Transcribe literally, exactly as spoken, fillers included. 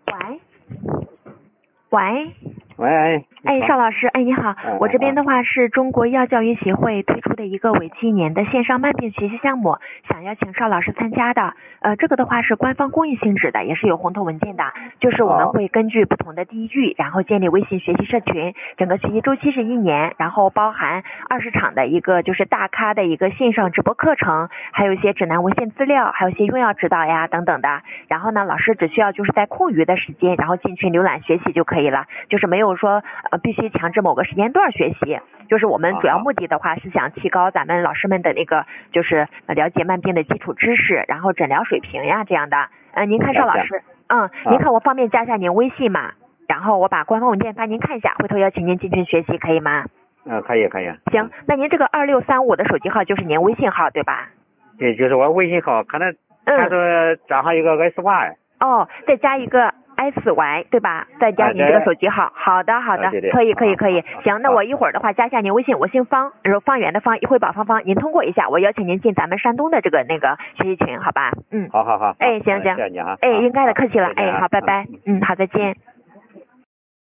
喂，喂， 喂， 哎，邵老师，哎，你好， 嗯我这边的话是中国医药教育协会推出的一个为期一年的线上慢病学习项目，想邀请邵老师参加的。呃，这个的话是官方公益性质的，也是有红头文件的，就是我们会根据不同的地域，然后建立微信学习社群，整个学习周期是一年，然后包含二十场的一个就是大咖的一个线上直播课程，还有一些指南文献资料，还有一些用药指导呀等等的。然后呢，老师只需要就是在空余的时间，然后进群浏览学习就可以了，就是没有说呃必须强制某个时间段学习。就是我们主要目的的话是想提高咱们老师们的那个就是了解慢病的基础知识，然后诊疗水平呀这样的。嗯、呃，您看邵老师，嗯，您看我方便加一下您微信嘛？然后我把官方文件发您看一下，回头邀请您进群学习，可以吗？ 嗯，可以可以。 行，那您这个二六三五的手机号就是您微信号对吧？ 对，就是我微信号，可能他说账号有个 S Y。 哦，再加一个 S Y 对吧？再加您这个手机号。好的好的， 啊、对对可以可以可以。行，那我一会儿的话加一下您微信，我姓方，然后方圆的方，一会宝方方，您通过一下，我邀请您进咱们山东的这个那个学习群，好吧？嗯， 好好好。 哎，行行， 谢谢你啊。 哎，应该的，客气了，哎，好，拜拜。嗯，好，再见。